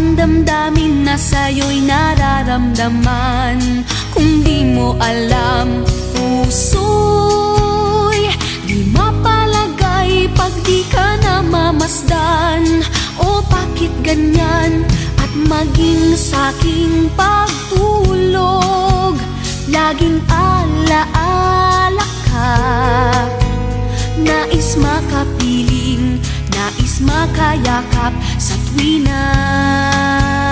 Ang damdamin na sa'yo'y nararamdaman. Kung di mo alam, puso'y di mapalagay pag di ka namamasdan. O bakit ganyan? At maging sa'king pagtulog, laging alaala ka. Nais makapiling, nais makayakap sa tuwi na